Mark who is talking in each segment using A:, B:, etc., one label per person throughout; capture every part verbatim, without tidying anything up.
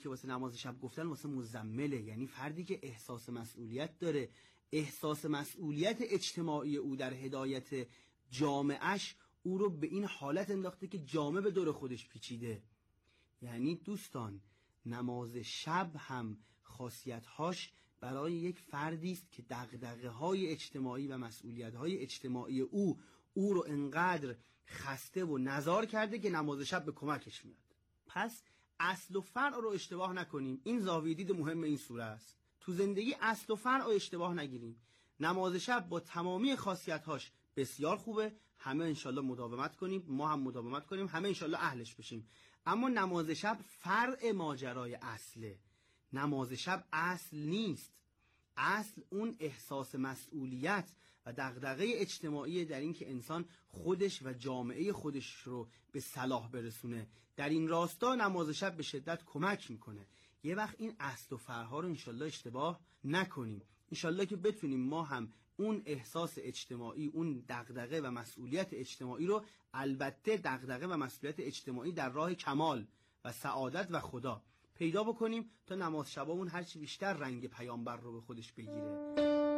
A: که واسه نماز شب گفتن واسه مزمله، یعنی فردی که احساس مسئولیت داره، احساس مسئولیت اجتماعی او در هدایت جامعهش او رو به این حالت انداخته که جامعه به دور خودش پیچیده. یعنی دوستان نماز شب هم خاصیت‌هاش برای یک فردی است که دغدغه‌های اجتماعی و مسئولیت‌های اجتماعی او او رو انقدر خسته و نزار کرده که نماز شب به کمکش میاد. پس اصل و فرع رو اشتباه نکنیم. این زاویه دید مهم این سوره است. تو زندگی اصل و فرع رو اشتباه نگیریم. نماز شب با تمامی خاصیت‌هاش بسیار خوبه، همه انشالله مداومت کنیم، ما هم مداومت کنیم، همه انشالله اهلش بشیم. اما نماز شب فرع ماجرای اصله. نماز شب اصل نیست. اصل اون احساس مسئولیت و دغدغه اجتماعی در این که انسان خودش و جامعه خودش رو به صلاح برسونه. در این راستا نماز شب به شدت کمک میکنه. یه وقت این اصل و فرع‌ها رو انشالله اشتباه نکنیم. انشالله که بتونیم ما هم اون احساس اجتماعی، اون دغدغه و مسئولیت اجتماعی رو، البته دغدغه و مسئولیت اجتماعی در راه کمال و سعادت و خدا، پیدا بکنیم تا نماز شبامون هرچی بیشتر رنگ پیامبر رو به خودش بگیره.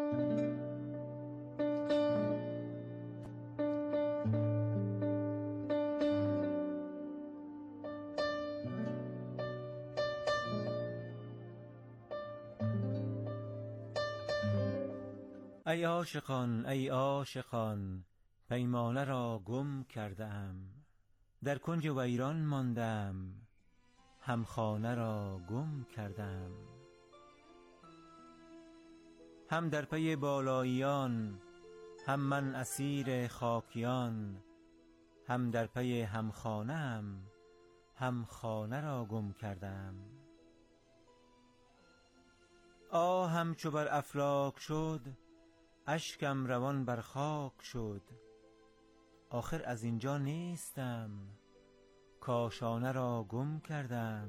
B: ای عاشقان ای عاشقان پیمانه را گم کردم، در کنج ویران ماندم همخانه را گم کردم. هم در پی بالاییان هم من اسیر خاکیان، هم در پی همخانه‌ام هم خانه را گم کردم. آهم چو بر افلاک شد اشکم روان بر خاک شد، آخر از اینجا نیستم کاشانه را گم کردم.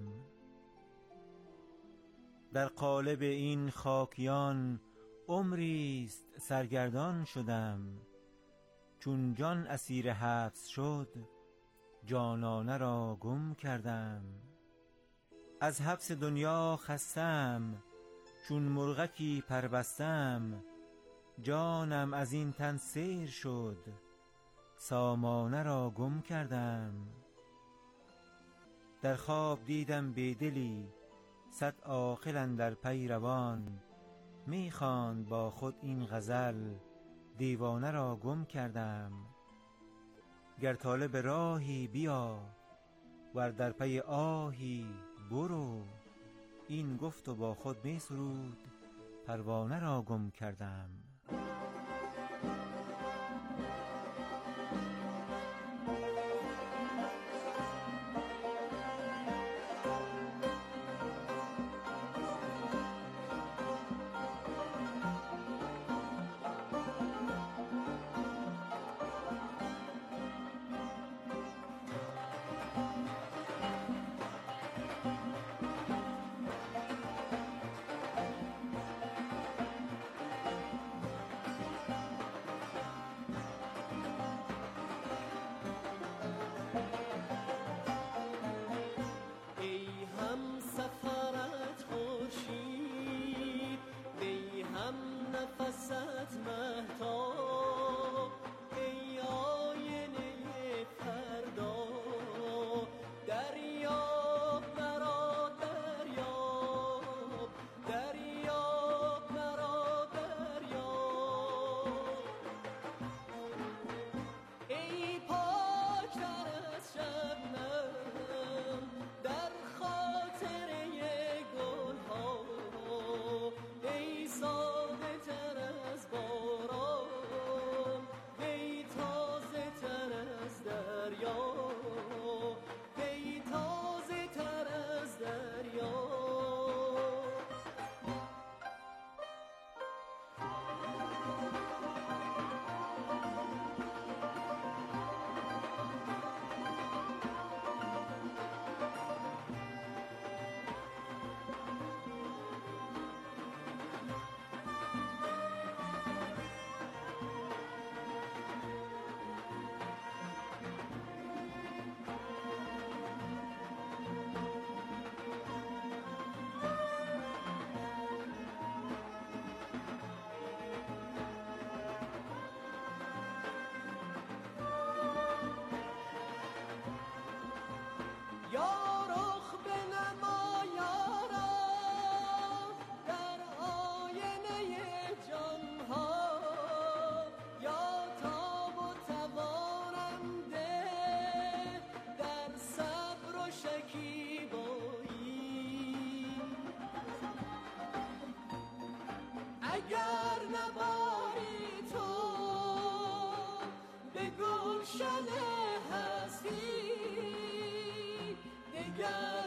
B: در قالب این خاکیان عمریست سرگردان شدم، چون جان اسیر حبس شد جانانه را گم کردم. از حبس دنیا خستم چون مرغکی پربستم، جانم از این تن سیر شد سامانه را گم کردم. در خواب دیدم بیدلی صد عاقل اندر پی روان، می خواند با خود این غزل دیوانه را گم کردم. گر طالب راهی بیا ور در پی آهی برو، این گفت و با خود می سرود پروانه را گم کردم.
C: اگر نباری تو به گلشن هستی دگر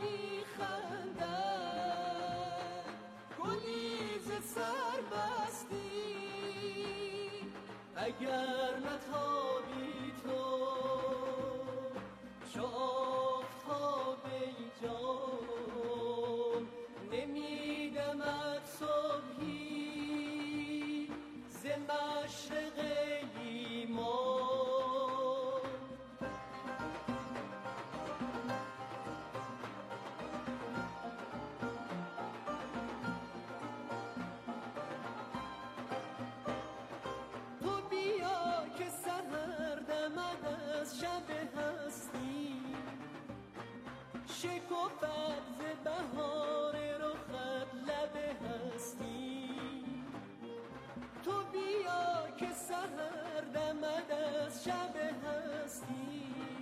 C: نمیخندد گلی ز سر بستی اگر نتابی تو چو آفتاب جان نمیدمد صبحی ز مشرق ایمان تو بیا که سحر دمد از شب هستی شکفت ز بهار رخت لب هستی تو بیا که سحر دمد از شب هستی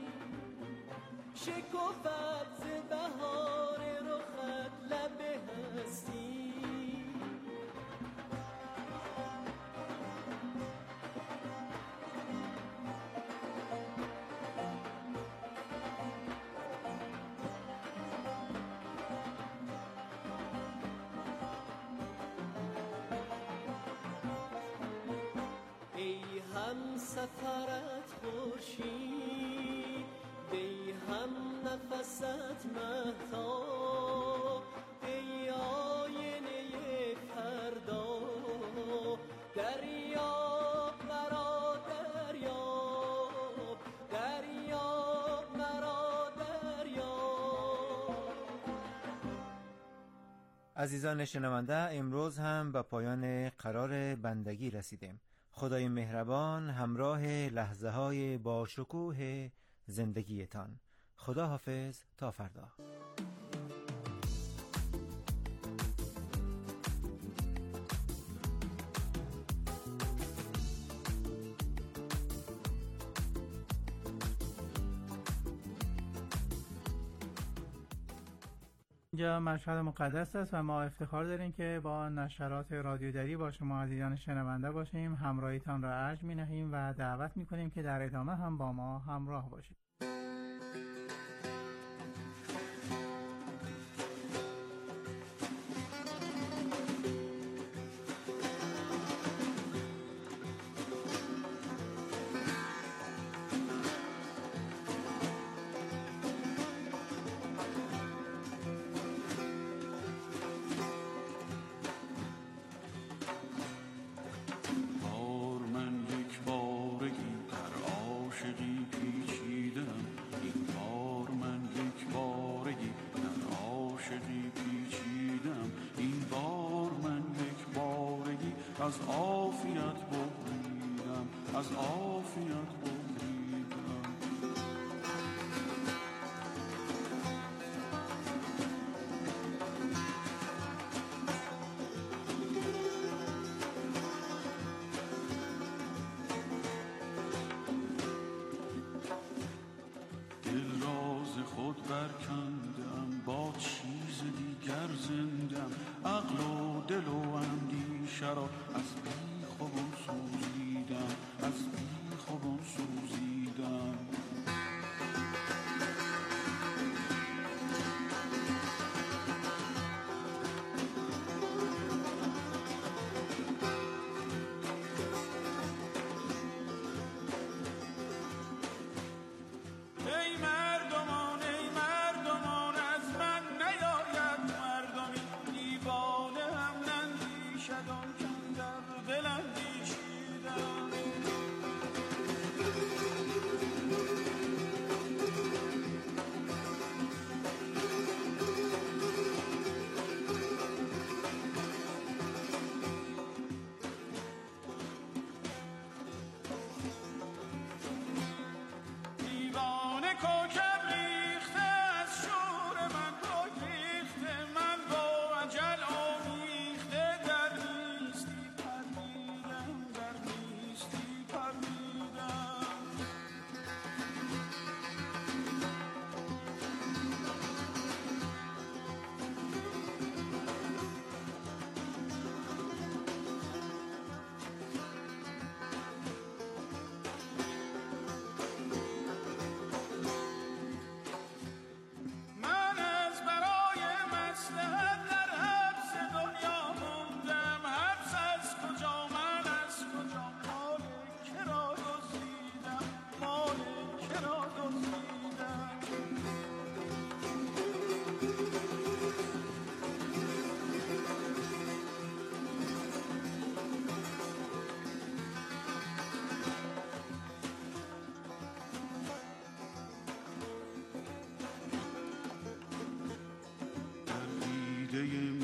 C: شکفت ز بهار رخت لب هستی هم سفرت خورشید ای هم نفست مهتاب ای آینه فردا دریاب مرا دریاب دریاب مرا دریاب.
B: عزیزان شنونده، امروز هم به پایان قرار بندگی رسیدیم. خدای مهربان همراه لحظه های با شکوه زندگیتان. خدا حافظ تا فردا.
D: اینجا مشهد مقدس است و ما افتخار داریم که با نشرات رادیو دری با شما عزیزان شنونده باشیم. همراهیتان را ارج می نهیم و دعوت می کنیم که در ادامه هم با ما همراه باشید.
E: از عافیت ببریدم از عافیت ببریدم دل راز خود برکندم با چیز دیگر زندم عقل و دل و اندیشه را از بی خوبان سوزیدم از بی خوبان سوزیدم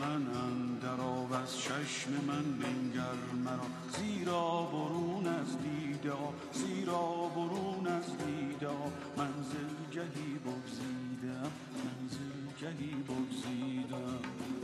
E: من اندر آو از چشم من بنگر مرا، زیرا برون از دیده ها، زیرا برون از دیده ها منزل گهی بگزیدم، منزل گهی بگزیدم.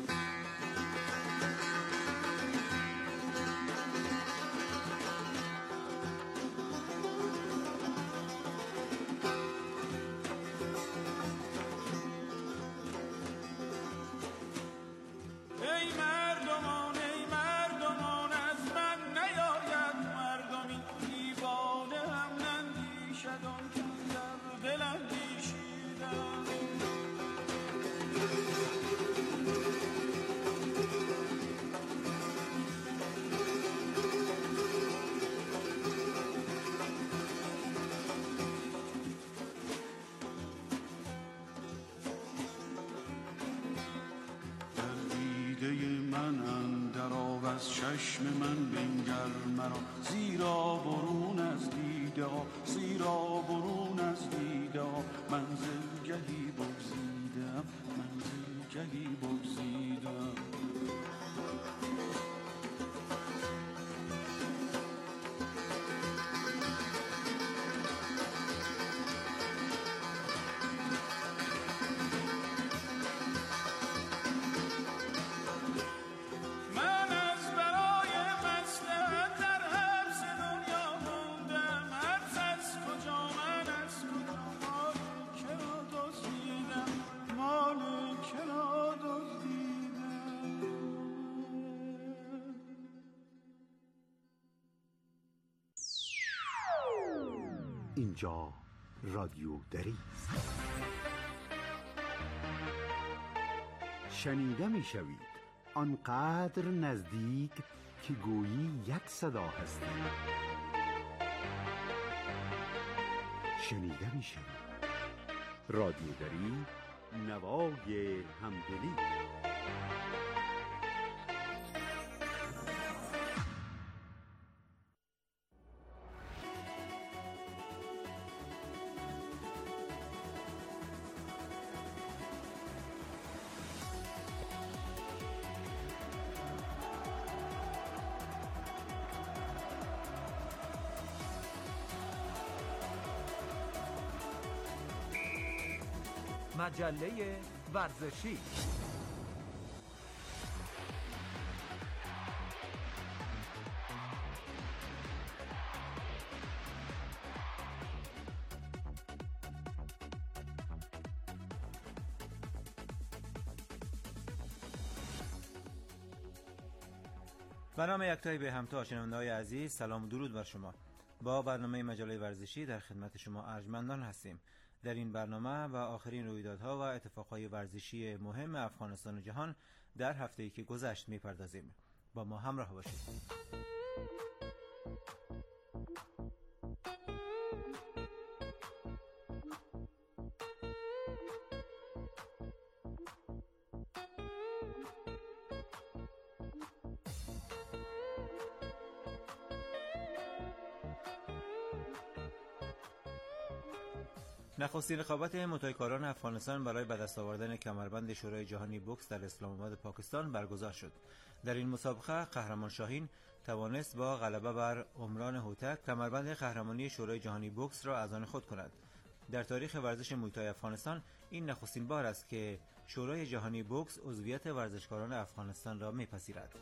E: از چشم من بنگر مرا، زیرا برون از دیده ها، زیرا برون از دیده ها منزل گهی بگزیدم، منزل گهی بگزیدم.
F: اینجا رادیو دری است. شنیده می شوید آنقدر نزدیک که گویی یک صدا هستید. شنیده می شوید رادیو دری، نوای همدلی.
G: مجله ورزشی.
B: به نام یکتایی به همتا شنونده‌های عزیز، سلام و درود بر شما. با برنامه مجله ورزشی در خدمت شما ارجمندان هستیم. در این برنامه و آخرین رویدادها و اتفاقهای ورزشی مهم افغانستان و جهان در هفته‌ای که گذشت می‌پردازیم. با ما همراه باشید. نخستین رقابت متعهدکاران افغانستان برای به دست آوردن کمربند شورای جهانی بوکس در اسلام آباد پاکستان برگزار شد. در این مسابقه قهرمان شاهین توانست با غلبه بر عمران هوتک کمربند قهرمانی شورای جهانی بوکس را از آن خود کند. در تاریخ ورزش موی افغانستان این نخستین بار است که شورای جهانی بوکس عضویت ورزشکاران افغانستان را می‌پذیرد.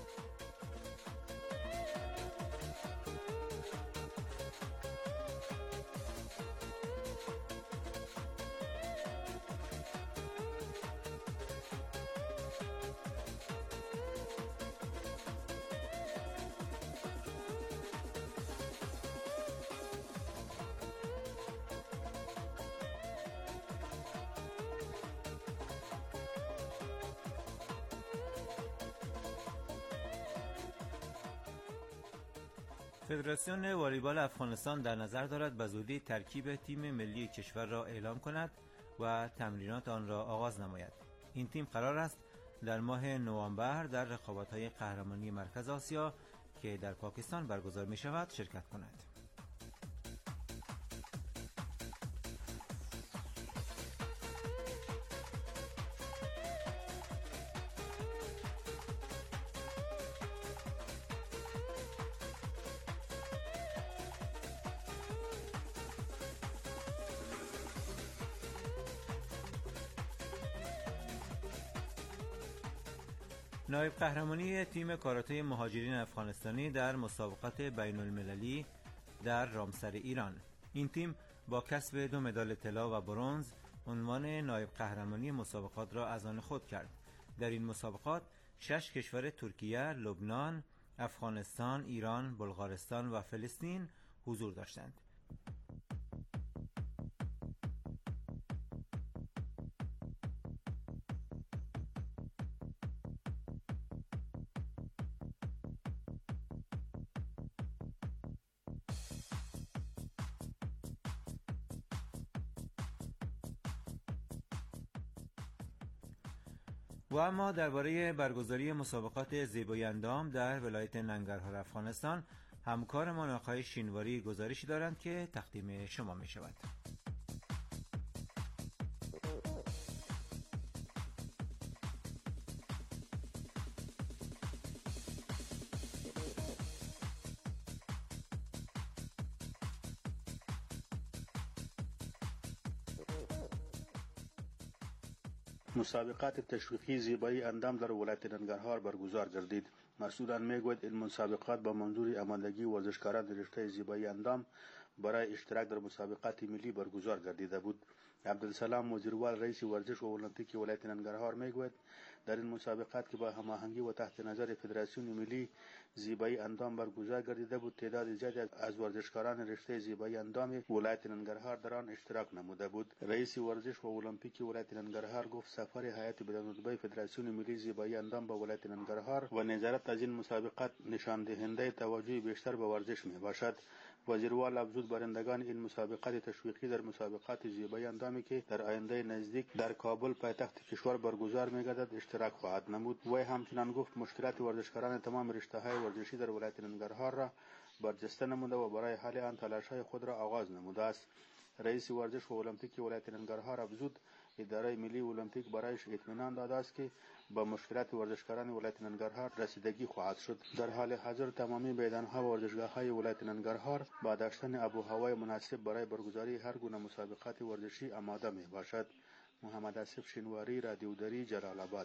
B: فدراسیون والیبال افغانستان در نظر دارد به زودی ترکیب تیم ملی کشور را اعلام کند و تمرینات آن را آغاز نماید. این تیم قرار است در ماه نوامبر در رقابت‌های قهرمانی مرکز آسیا که در پاکستان برگزار می شود شرکت کند. نایب قهرمانی تیم کاراته مهاجرین افغانستانی در مسابقات بین المللی در رامسر ایران. این تیم با کسب دو مدال طلا و برنز عنوان نایب قهرمانی مسابقات را از آن خود کرد. در این مسابقات شش کشور ترکیه، لبنان، افغانستان، ایران، بلغارستان و فلسطین حضور داشتند. و اما درباره برگزاری مسابقات زیبایی اندام در ولایت ننگرهار افغانستان همکارمان آقای شینواری گزارشی دارند که تقدیم شما می شود.
G: مسابقات تشویقی زیبایی اندام در ولایت ننگرهار برگزار گردید. مسئولان میگوید این مسابقات با منظور آمادگی ورزشکاران رشته زیبایی اندام برای اشتراک در مسابقات ملی برگزار گردیده بود. عبدالسلام وزیروال رئیس ورزش و المپیک ولایت ننگرهار میگوید در این مسابقات که با هماهنگی و تحت نظر فدراسیون ملی زیبایی اندام برگزار گردیده بود، تعداد زیادی از ورزشکاران رشته زیبایی اندام ولایت ننگرهار در آن اشتراک نموده بود. رئیس ورزش و المپیک ولایت ننگرهار گفت سفر هیئت بدن‌الرتبه فدراسیون ملی زیبایی اندام به ولایت ننگرهار و نظارت از این مسابقات نشان دهنده توجه بیشتر به ورزش میباشد. وزیروال افزود برندگان این مسابقات تشویقی در مسابقات زیبایی اندامی که در آینده نزدیک در کابل پایتخت کشور برگزار می‌گردد اشتراک خواهد نمود. وی همچنان گفت مشکلات ورزشکاران تمام رشته‌های ورزشی در ولایت ننگرهار را برجسته نموده و برای حل آن تلاش‌های خود را آغاز نموده است. رئیس ورزش و المپیک ولایت ننگرهار افزود اداره ملی المپیک برایش اطمینان داده است که با مشکلات ورزشکاران ولایت ننگرهار رسیدگی خواهد شد. در حال حاضر تمامی میدان‌ها و ورزشگاه‌های ولایت ننگرهار با داشتن آب و هوای مناسب برای برگزاری هر گونه مسابقات ورزشی آماده میباشد. محمد آصف شینواری، رادیو دری، جلال آباد.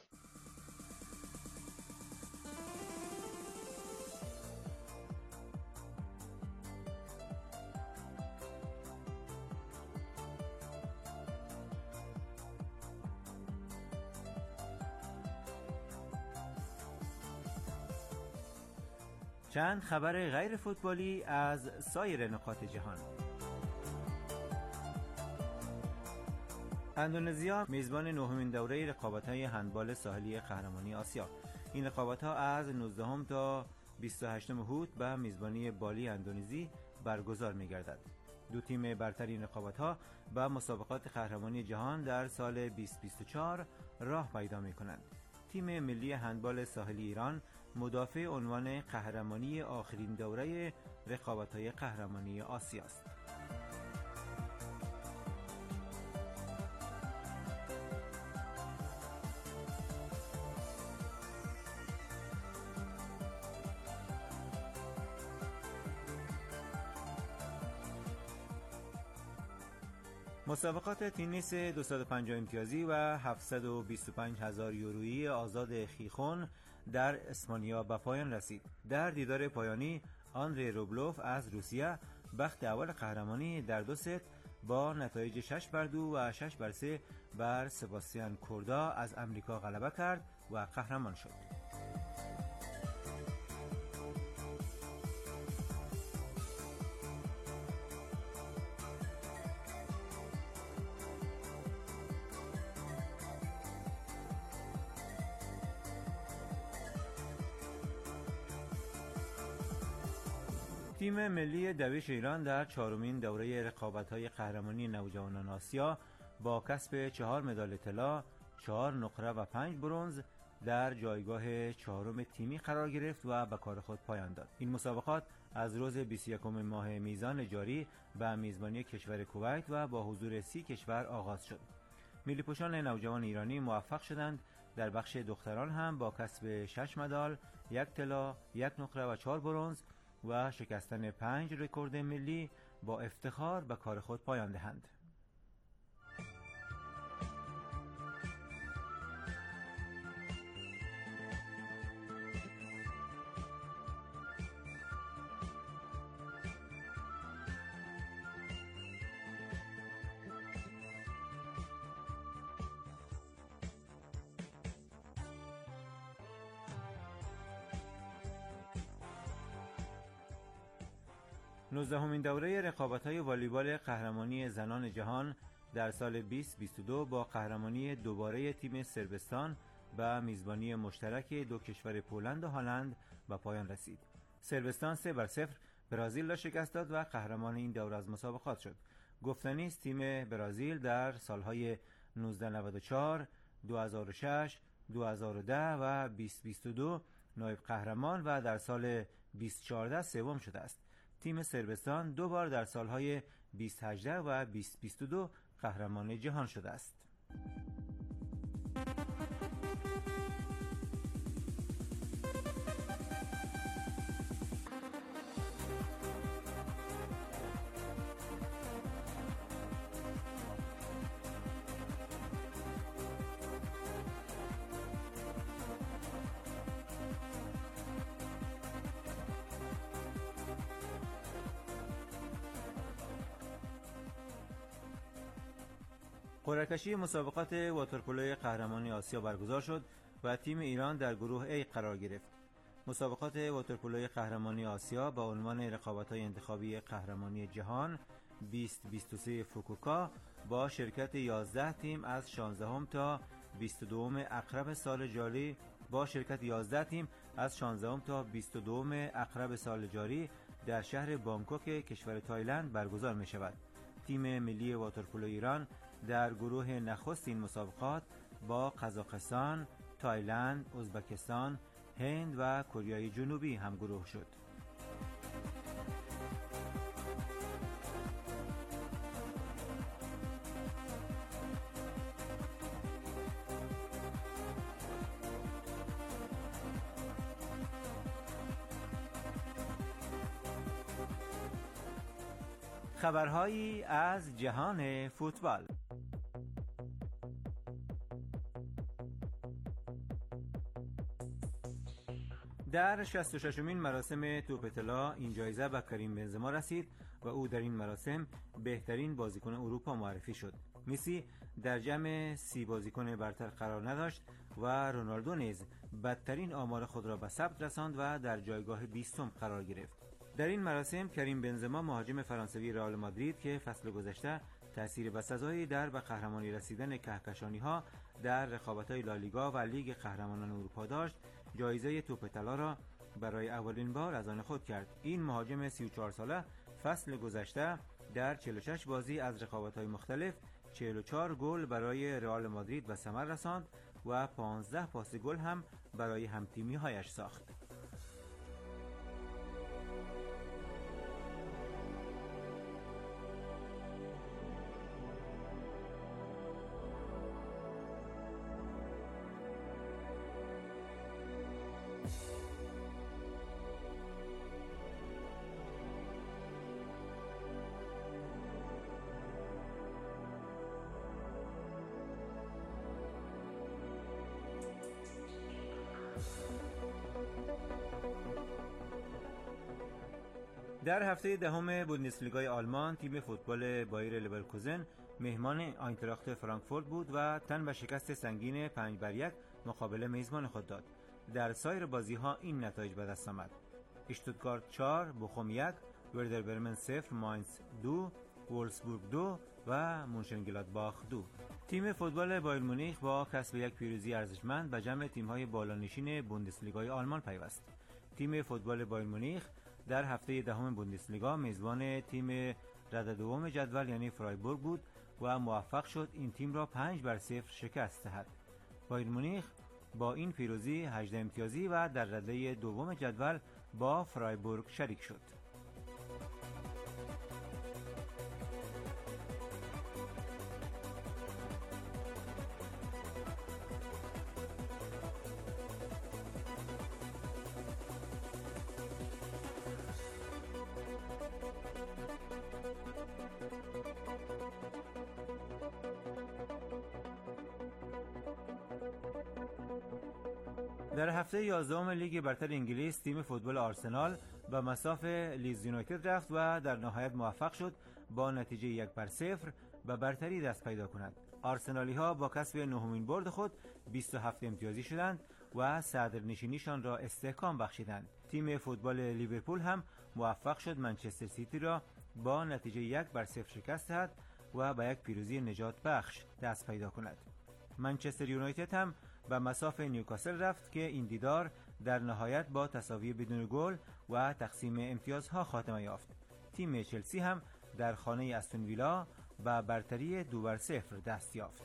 B: چند خبر غیر فوتبالی از سایر نقاط جهان. اندونزیا میزبان نهمین دوره رقابت‌های هندبال ساحلی قهرمانی آسیا. این رقابت‌ها از نوزدهم تا بیست و هشتم هوت به میزبانی بالی اندونزی برگزار می‌گردد. دو تیم برتر این رقابت‌ها به مسابقات قهرمانی جهان در سال بیست و بیست و چهار راه پیدا می‌کنند. تیم ملی هندبال ساحلی ایران مدافع عنوان قهرمانی آخرین دوره رقابت‌های قهرمانی آسیا است. مسابقات تنیس دویست و پنجاه امتیازی و هفتصد و بیست و پنج هزار یورویی آزاد خیخون در اسپانیا به پایان رسید. در دیدار پایانی آندری روبلوف از روسیه بخت اول قهرمانی در دو ست با نتایج شش بر دو و شش بر سه بر سباستیان کوردا از امریکا غلبه کرد و قهرمان شد. تیم ملی دویش ایران در چهارمین دوره رقابت‌های قهرمانی نوجوانان آسیا با کسب چهار مدال طلا، چهار نقره و پنج برنز در جایگاه چهارم تیمی قرار گرفت و به کار خود پایان داد. این مسابقات از روز بیست و یکم ماه میزان جاری به میزبانی کشور کویت و با حضور سی کشور آغاز شد. ملی پوشان نوجوان ایرانی موفق شدند در بخش دختران هم با کسب شش مدال، یک طلا، یک نقره و چهار برنز و شکستن پنج رکورد ملی با افتخار به کار خود پایان دهند. نوزدهمین دوره رقابت‌های والیبال قهرمانی زنان جهان در سال بیست بیست و دو با قهرمانی دوباره تیم صربستان و میزبانی مشترک دو کشور پولند و هلند به پایان رسید. صربستان سه بر صفر برزیل را شکست داد و قهرمان این دوره از مسابقات شد. گفتنی است تیم برزیل در سالهای نوزده نود و چهار، دو هزار و شش، دو هزار و ده و بیست بیست و دو نایب قهرمان و در سال بیست چهارده سوم شده است. تیم صربستان دو بار در سالهای بیست هجده و بیست بیست و دو قهرمان جهان شده است. قرعه‌کشی مسابقات واترپولوی قهرمانی آسیا برگزار شد و تیم ایران در گروه A قرار گرفت. مسابقات واترپولوی قهرمانی آسیا با عنوان رقابت‌های انتخابی قهرمانی جهان بیست بیست و سه فوکوکا با شرکت یازده تیم از شانزدهم تا بیست و دوم اقرب سال جاری با شرکت یازده تیم از شانزدهم تا بیست و دوم اقرب سال جاری در شهر بانکوک کشور تایلند برگزار می‌شود. تیم ملی واترپولو ایران در گروه نخست این مسابقات با قزاقستان، تایلند، ازبکستان، هند و کره جنوبی همگروه شد. خبرهایی از جهان فوتبال. در شصت و ششمین مراسم توپ طلا این جایزه به کریم بنزما رسید و او در این مراسم بهترین بازیکن اروپا معرفی شد. مسی در جمع سی بازیکن برتر قرار نداشت و رونالدو نیز بدترین آمار خود را به ثبت رساند و در جایگاه بیستم قرار گرفت. در این مراسم کریم بنزما مهاجم فرانسوی رئال مادرید که فصل گذشته تأثیر بسزایی در به قهرمانی رسیدن کهکشانی‌ها در رقابت‌های لالیگا و لیگ قهرمانان اروپا داشت، جایزه توپ طلا را برای اولین بار از آن خود کرد. این مهاجم سی و چهار ساله فصل گذشته در چهل و شش بازی از رقابت‌های مختلف چهل و چهار گل برای رئال مادرید به ثمر رساند و پانزده پاس گل هم برای همتیمی‌هایش ساخت. در هفته دهم بوندسلیگای آلمان تیم فوتبال بایر لورکوزن مهمان آینتراخت فرانکفورت بود و تن به شکست سنگین پنج بر یک مقابل میزبان خود داد. در سایر بازی ها این نتایج به دست آمد: اشتوتگارت چهار، بوخوم یک، وردر برمن صفر، ماینز دو، وولسبورگ دو و مونشنگلادباخ دو. تیم فوتبال بایر مونیخ با کسب یک پیروزی ارزشمند به جمع تیم‌های بالانشین بوندسلیگای آلمان پیوست. تیم فوتبال بایر مونیخ در هفته دهم بوندسلیگا میزبان تیم رده دوم جدول یعنی فرایبورگ بود و موفق شد این تیم را پنج بر صفر شکست دهد. بایر مونیخ با این پیروزی هجده امتیازی و در رده دوم جدول با فرایبورگ شریک شد. در هفته یازدهم لیگ برتر انگلیس تیم فوتبال آرسنال به مصاف لیدز یونایتد رفت و در نهایت موفق شد با نتیجه یک بر صفر به برتری دست پیدا کند. آرسنالی ها با کسب نهمین برد خود بیست و هفت امتیازی شدند و صدرنشینیشان را استحکام بخشیدند. تیم فوتبال لیورپول هم موفق شد منچستر سیتی را با نتیجه یک بر صفر شکست دهد و به یک پیروزی نجات بخش دست پیدا کند. منچستر یونایتد هم به مصاف نیوکاسل رفت که این دیدار در نهایت با تساوی بدون گل و تقسیم امتیازها خاتمه یافت. تیم چلسی هم در خانه استون ویلا به برتری دو بر صفر دست یافت.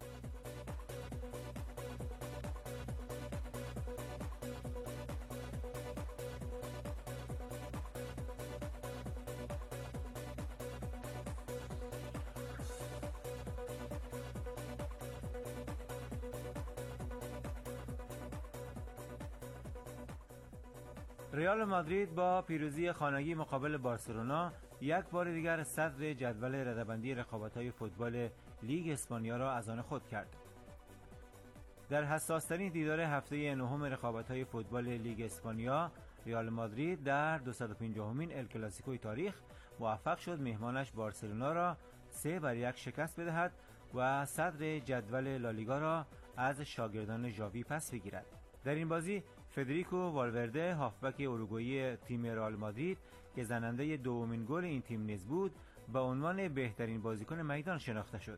B: ریال مادرید با پیروزی خانگی مقابل بارسلونا یک بار دیگر صدر جدول رده‌بندی رقابت‌های فوتبال لیگ اسپانیا را از آن خود کرد. در حساس‌ترین دیدار هفته نهم رقابت‌های فوتبال لیگ اسپانیا، ریال مادرید در دویست و پنجاهمین ال کلاسیکوی تاریخ موفق شد مهمانش بارسلونا را سه بر یک شکست بدهد و صدر جدول لالیگا را از شاگردان ژاوی پس بگیرد. در این بازی فدریکو والورده هافبک اوروگوئی تیم رئال مادرید که زننده دومین گل این تیم نیز بود به عنوان بهترین بازیکن میدان شناخته شد.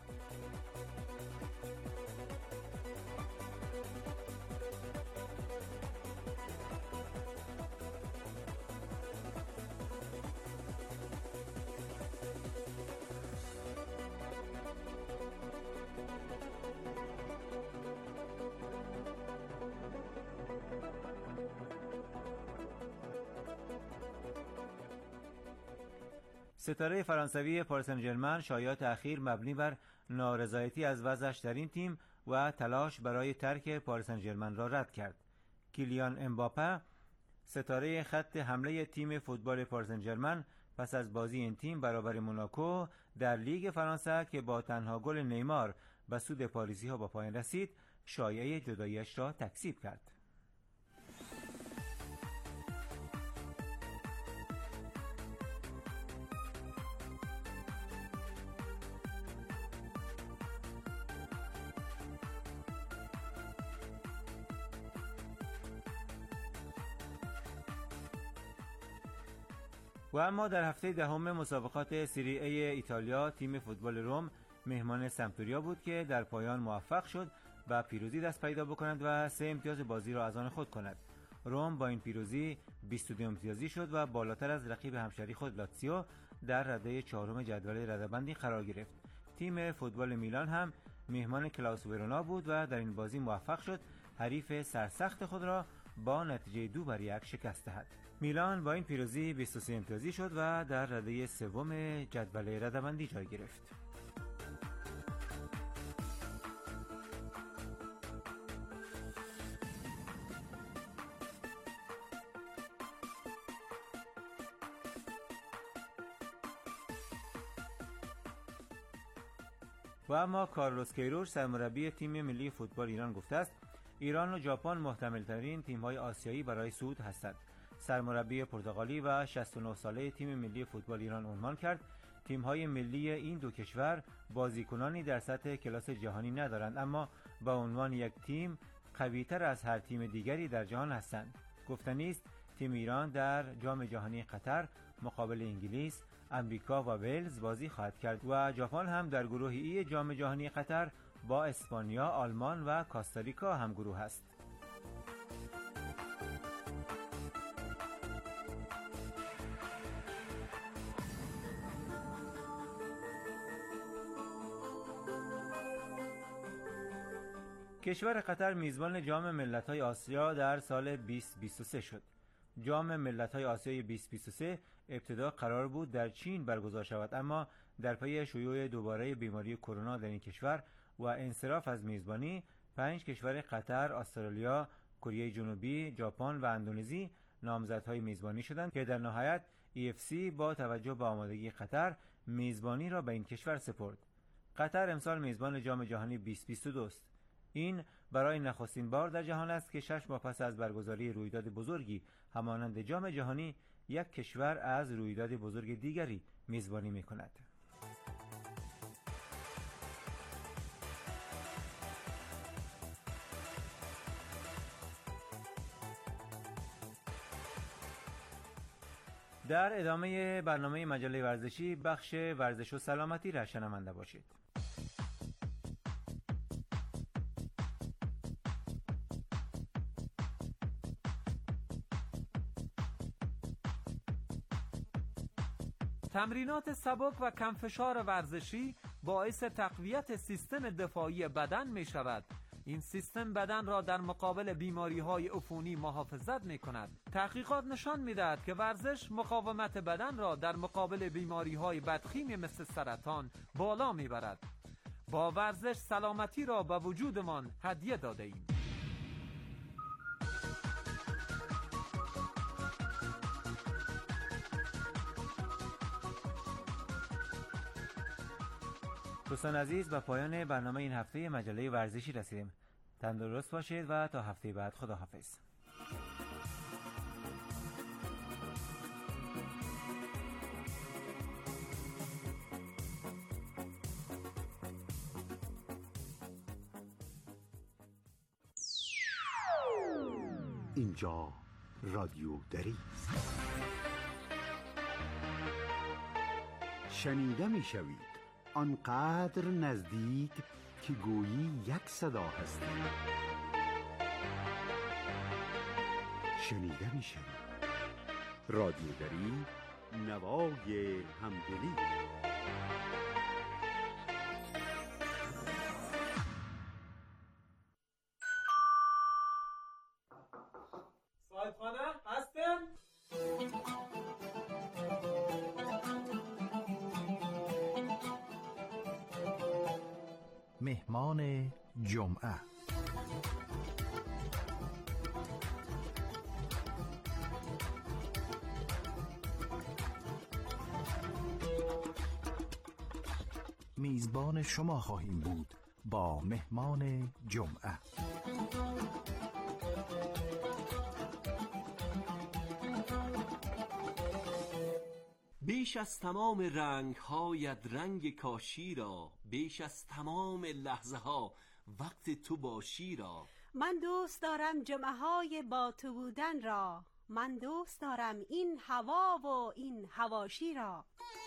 B: ستاره فرانسوی پاریس سن ژرمن شایعات اخیر مبنی بر نارضایتی از وضعش در این تیم و تلاش برای ترک پاریس سن ژرمن را رد کرد. کیلیان امباپه ستاره خط حمله تیم فوتبال پاریس سن ژرمن پس از بازی این تیم برابر موناکو در لیگ فرانسه که با تنها گل نیمار به سود پاریسی ها با پایان رسید، شایعه جداییش را تکذیب کرد. و اما در هفته دهم مسابقات سری ای ایتالیا تیم فوتبال روم مهمان سمپدوریا بود که در پایان موفق شد و پیروزی دست پیدا بکند و سه امتیاز بازی را از آن خود کند. روم با این پیروزی بیست و دو امتیازی شد و بالاتر از رقیب همشری خود لاتزیو در رده چهارم جدول رده‌بندی قرار گرفت. تیم فوتبال میلان هم مهمان کلاوس ورونا بود و در این بازی موفق شد حریف سرسخت خود را با نتیجه دو بر یک شکست دهد. میلان با این پیروزی بیست و سه امتیازی شد و در رده سوم جدول رده‌بندی جای گرفت. و اما کارلوس کیروش سرمربی تیم ملی فوتبال ایران گفته است ایران و ژاپن محتمل‌ترین تیم‌های آسیایی برای صعود هستند. سرمربی پرتغالی و شصت و نه ساله تیم ملی فوتبال ایران عنوان کرد تیم‌های ملی این دو کشور بازیکنانی در سطح کلاس جهانی ندارند اما با عنوان یک تیم قوی‌تر از هر تیم دیگری در جهان هستند. گفتنی است تیم ایران در جام جهانی قطر مقابل انگلیس، امریکا و ولز بازی خواهد کرد و ژاپن هم در گروه ای جام جهانی قطر با اسپانیا، آلمان و کاستاریکا هم گروه است. کشور قطر میزبان جام ملت‌های آسیا در سال بیست و بیست و سه شد. جام ملت‌های آسیای بیست و بیست و سه ابتدا قرار بود در چین برگزار شود اما در پی شیوع دوباره بیماری کرونا در این کشور و انصراف از میزبانی پنج کشور قطر، استرالیا، کره جنوبی، ژاپن و اندونزی نامزدهای میزبانی شدند که در نهایت ای اف سی با توجه به آمادگی قطر میزبانی را به این کشور سپرد. قطر امسال میزبان جام جهانی بیست و بیست و دو است. این برای نخستین بار در جهان است که شش ماه پس از برگزاری رویداد بزرگی همانند جام جهانی یک کشور از رویداد بزرگ دیگری میزبانی می‌کند. در ادامه برنامه مجله ورزشی بخش ورزش و سلامتی را شنونده باشید.
H: تمرینات سبک و کمفشار ورزشی باعث تقویت سیستم دفاعی بدن می شود. این سیستم بدن را در مقابل بیماری‌های عفونی محافظت می‌کند. تحقیقات نشان می‌دهد که ورزش مقاومت بدن را در مقابل بیماری‌های بدخیم مثل سرطان بالا می‌برد. با ورزش سلامتی را به وجودمان هدیه داده‌ایم.
B: دوستان عزیز، به پایان برنامه این هفته مجله ورزشی رسیدیم. تندرست باشید و تا هفته بعد خداحافظ.
F: اینجا رادیو دری است. شنیده می شوید آنقدر نزدیک که گویی یک صدا هستی. شنیده می شوید رادیو دری، نوای همدلی.
H: صاحبخانه هستم؟
I: مهمان جمعه. میزبان شما خواهیم بود با مهمان جمعه.
J: بیش از تمام رنگ هایت رنگ کاشی را، بیش از تمام لحظه ها وقت تو باشی را.
K: من دوست دارم جمعه های با تو بودن را، من دوست دارم این هوا و این هواشی را.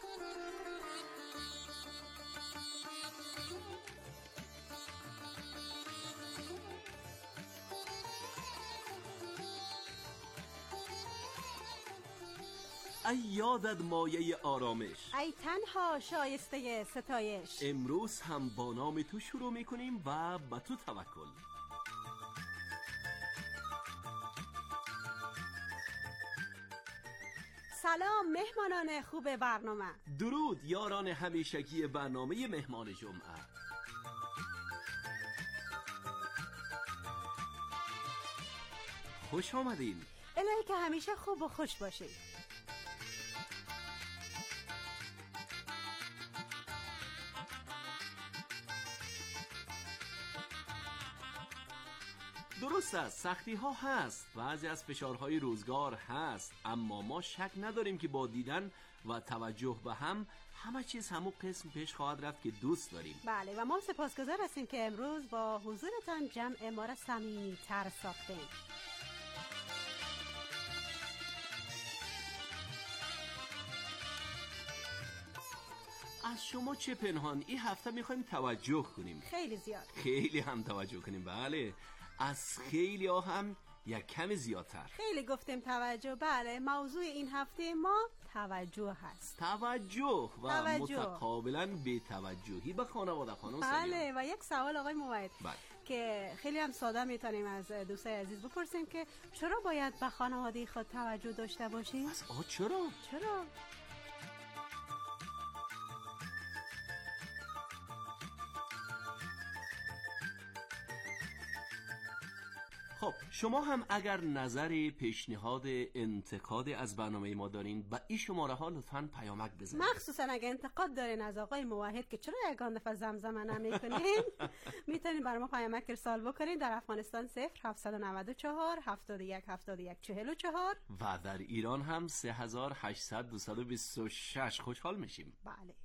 J: ای یادت مایه آرامش،
K: ای تنها شایسته ستایش.
J: امروز هم با نام تو شروع میکنیم و به تو توکل.
K: سلام مهمانان خوب برنامه.
J: درود یاران همیشگی برنامه مهمان جمعه. خوش آمدین.
K: الهی که همیشه خوب و خوش باشید.
J: درست است، سختی ها هست، بعضی از فشارهای روزگار هست، اما ما شک نداریم که با دیدن و توجه به هم همه چیز همون قسم پیش خواهد رفت که دوست داریم.
K: بله و ما سپاسگزار هستیم که امروز با حضورتان جمع ما را صمیمی تر ساختیم.
J: از شما چه پنهان؟ این هفته میخوایم توجه کنیم.
K: خیلی زیاد.
J: خیلی هم توجه کنیم. بله، از خیلی ها هم یک کم زیادتر.
K: خیلی گفتیم توجه. بله، موضوع این هفته ما توجه هست.
J: توجه و
K: توجه.
J: متقابلا بی توجهی به خانواده خانم.
K: بله، و یک سوال آقای موحد
J: بله.
K: که خیلی هم ساده میتونیم از دوستای عزیز بپرسیم که چرا باید به خانواده خود توجه داشته باشیم؟
J: از آ چرا؟
K: چرا؟
J: خب شما هم اگر نظری، پیشنهاد، انتقاد از برنامه ما دارین به این شماره ها لطفاً پیامک بزنید.
K: مخصوصا اگر انتقاد دارین از آقای موحد که چرا یگان دفعه زمزمه نمی‌کنین میتونین برای ما پیامک ارسال بکنین در افغانستان صفر هفت نه چهار هفتاد و یک هفتاد و یک چهل و چهار
J: و در ایران هم سه هزار هشتصد دویست و بیست و شش. خوشحال میشیم.
K: بله.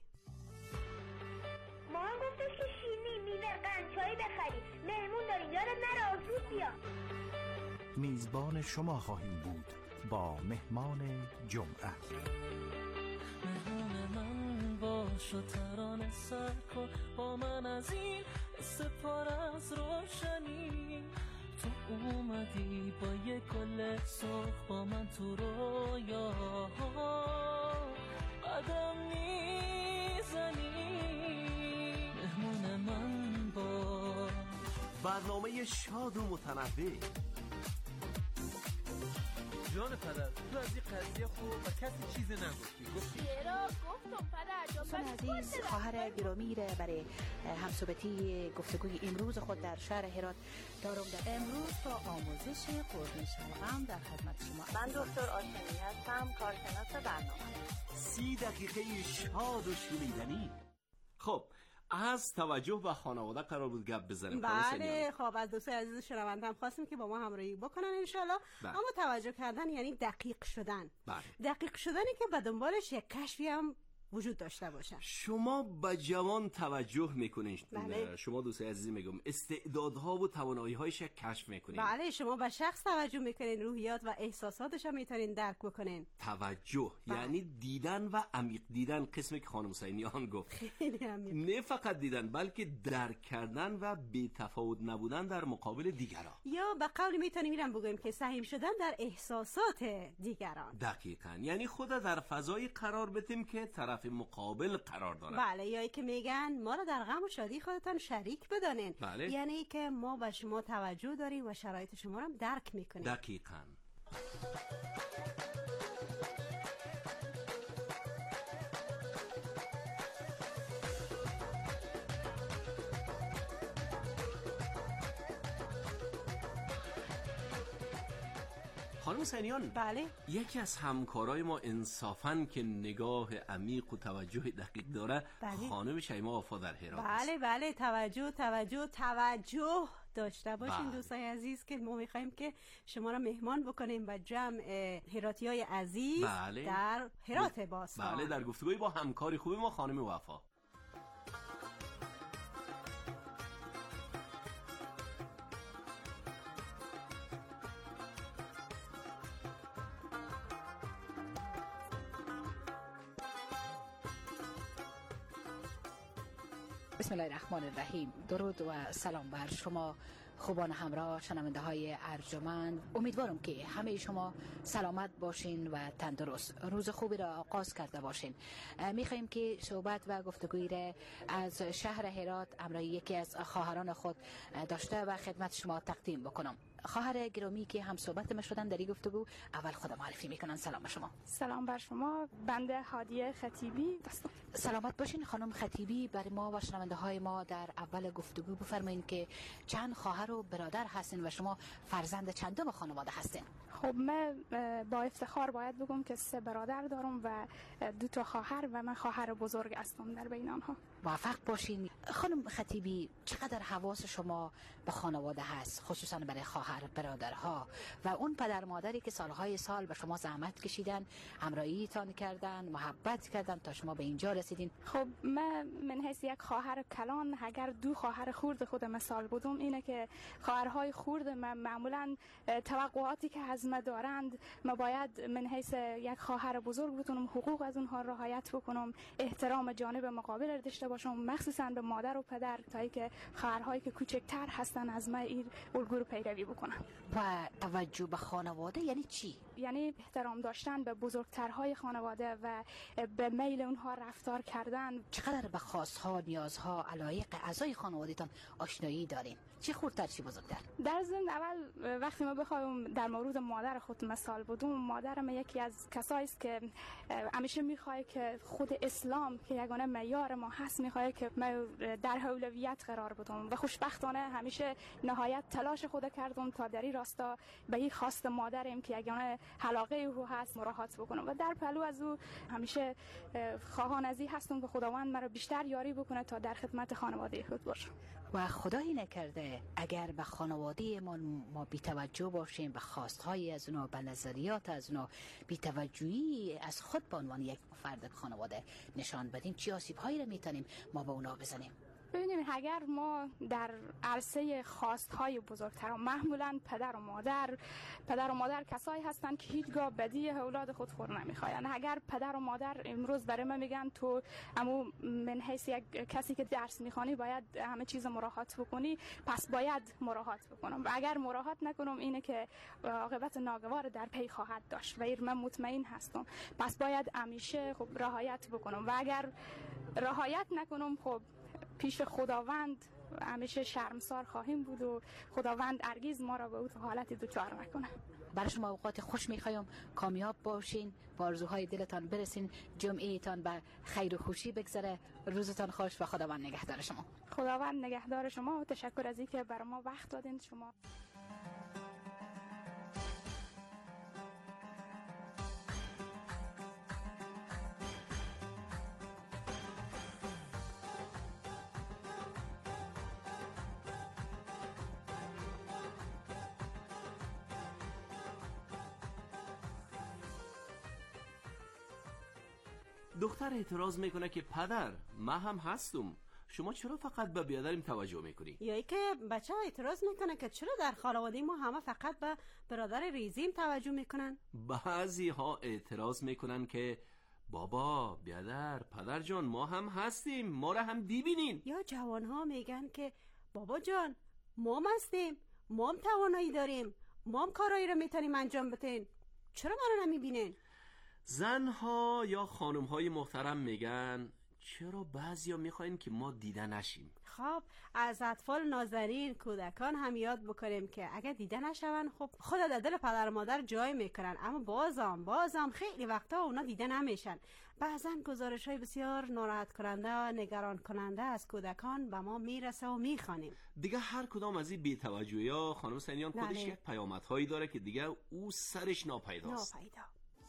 L: ما گفتش که شیرینی میوه قند چای بخری، مهمون داریم، یادت نره زود بیا.
I: میزبان شما خواهیم بود با مهمان جمعه.
C: مهمان من باش و ترانه سر کن با من از این سپار از روشنی. تو اومدی با یک گل سرخ با من تو رویاها قدم میزنی. مهمون من باش.
J: برنامه شاد و متنوع.
H: جان پدر تو از این قضیه خوب و کسی چیزی نگفتی. گفتی
L: چرا گفتم پدر جان.
M: دوستان عزیز، خواهر گرامی را برای همصحبتی گفتگوی امروز خود در شهر هرات دارم. در امروز با آموزش قربان شماغم در خدمت شما.
N: من دکتر آشمی هستم، کارشناس برنامه.
J: سی دقیقه شاد و شنیدنی. خب از توجه به خانواده قرار بود گپ بزنیم.
K: بله خب از دوستان عزیز شنوندم خواستیم که با ما همراهی بکنن انشالله. اما توجه کردن یعنی دقیق شدن.
J: بله.
K: دقیق شدنی که به دنبالش یک کشفی هم وجود داشته باشه.
J: شما به جوان توجه میکنین.
K: بله.
J: شما دوستان عزیز میگم استعدادها و توانایی‌هایش کشف میکنین.
K: بله شما به شخص توجه میکنین، روحیات و احساساتش هم میتونین درک بکنین.
J: توجه بله. یعنی دیدن و عمیق دیدن، قسمی که خانم حسینیان گفت.
K: خیلی عمیق.
J: نه فقط دیدن بلکه درک کردن و بی تفاوت نبودن در مقابل دیگران.
K: یا به قولی میتونیم میرم بگویم که سهیم شدن در احساسات دیگران.
J: دقیقاً یعنی خود در فضای قرار بدیم که طرف مقابل قرار داره.
K: بله یا ای که میگن ما رو در غم و شادی خودتان شریک بدانین.
J: بله.
K: یعنی که ما به شما توجه داریم و شرایط شما رو هم درک میکنیم.
J: دقیقاً. خانم حسینیان،
K: بله
J: یکی از همکارای ما انصافاً که نگاه عمیق و توجه دقیق داره، بله. خانم شیما وفا در هرات.
K: بله بله توجه توجه توجه داشته باشین. بله. دوستای عزیز که ما میخوایم که شما را مهمان بکنیم به جمع هراتیای عزیز.
J: بله.
K: در هرات باستان.
J: بله در گفتگوی با همکاری خوبی ما خانم وفا.
M: بسم الله الرحمن الرحیم. درود و سلام بر شما خوبان همراه شنونده های ارجمند. امیدوارم که همه شما سلامت باشین و تندرست، روز خوبی را آغاز کرده باشین. میخوایم که صحبت و گفتگویی را از شهر هرات امروز یکی از خواهران خود داشته و خدمت شما تقدیم بکنم. خواهر گرامی که هم صحبت ما شدن در این گفتگو، اول خود معرفی میکنن. سلام بر شما.
O: سلام بر شما، بنده هادیه خطیبی هستم.
M: سلامت باشین خانم خطیبی. برای ما و شنونده های ما در اول گفتگو بفرمایید که چند خواهر و برادر هستین و شما فرزند چندم خانواده هستین؟
O: خب من با افتخار باید بگم که سه برادر دارم و دو تا خواهر و من خواهر بزرگ هستم در بین آنها.
M: موفق باشین. خانم خطیبی، چقدر حواس شما به خانواده هست، خصوصا برای خواهر برادرها و اون پدر مادری که سالهای سال به شما زحمت کشیدن، همراهیتان کردن، محبت کردن تا شما به اینجا رسیدین؟
O: خب من من حیث یک خواهر کلان، اگر دو خواهر خورد خود مثال بودم، اینه که خواهرهای خورد من معمولا توقعاتی که از ما دارند، ما باید من حیث یک خواهر بزرگ بتونم حقوق از اونها رعایت بکنم، احترام جانب مقابل را داشته باشم، مخصوصا به مادر و پدر، تا اینکه خواهرهایی که کوچکتر هستن از ما این الگو رو پیروی بکنن.
M: و توجه به خانواده یعنی چی؟
O: یعنی احترام داشتن به بزرگترهای خانواده و به میل اونها رفتار کردن.
M: چقدر به خواستها، نیازها، علایق اعضای خانوادهتان آشنایی دارین؟ چی خردتر چی بزرگتر؟
O: در ضمن اول وقتی ما بخوایم در مورد مادر خود مثال بدم، مادرم یکی از کسایی است که همیشه میخواد که خود اسلام که یگانه معیار ما هست، میخواد که ما در اولویت قرار بدم و خوشبختانه همیشه نهایت تلاش خود کردم تا در این راستا به این خواست مادرم که یگانه علاقه او هست مراعات بکنم و در پلو از او همیشه خواهان از این هستم که خداوند مرا بیشتر یاری بکنه تا در خدمت خانواده خود باشم.
M: و خدایی نکرده اگر به خانواده ما ما بی‌توجه باشیم، به خواستهای از اونا، به نظریات از اونا بی‌توجهی از خود به عنوان یک فرد خانواده نشان بدیم، چه آسیب‌هایی را میتونیم ما به اونا بزنیم؟
O: ببینید اگر ما در عرصه خواستهای بزرگتر، معمولا پدر و مادر پدر و مادر کسایی هستن که هیچگاه بدی اولاد خود خور نمیخواین. اگر پدر و مادر امروز برای من میگن تو امو من حیث یک کسی که درس میخوانی باید همه چیز مراعات بکنی، پس باید مراعات بکنم و اگر مراعات نکنم اینه که عاقبت ناگوار در پی خواهد داشت و من مطمئن هستم. پس باید همیشه خب رعایت بکنم و اگر رعایت نکنم خب پیش خداوند همیشه شرمسار خواهیم بود و خداوند هرگز ما را به اون حالتی دوچار نکنه.
M: برای شما اوقات خوش میخوایم، کامیاب باشین، با آرزوهای دلتان برسین، جمعهتان به خیر و خوشی بگذره. روزتان خوش و خداوند نگهدار شما.
O: خداوند نگهدار شما و تشکر از اینکه برای ما وقت دادین. شما
J: دختر اعتراض میکنه که پدر من هم هستم، شما چرا فقط به بیادرم توجه میکنی؟
K: یا ای که بچه ها اعتراض میکنه که چرا در خانواده ما همه فقط به برادر ریزیم توجه میکنن؟
J: بعضی ها اعتراض میکنن که بابا بیادر پدر جان ما هم هستیم، ما را هم ببینین.
K: یا جوان ها میگن که بابا جان ما هم هستیم، ما هم توانایی داریم، ما هم کارایی رو میتونیم انجام بدیم، چرا ما رو نمیبینین؟
J: زنها یا خانمهای محترم میگن چرا بعضیا میخواین که ما دیده نشیم؟
K: خب از اطفال نازنین کودکان هم یاد بکنیم که اگر دیده نشون خب خود در دل پدر و مادر جای میکنن، اما بازم بازم خیلی وقتا اونا دیده نمیشن. بعضا گزارش های بسیار ناراحت کننده و نگران کننده از کودکان به ما میرسه و میخوانیم.
J: دیگه هر کدام از این بی‌توجهی ها خانم سنیان خودش یک پیامدهایی داره که دیگه او سرش ناپیداست.
K: ناپیدا.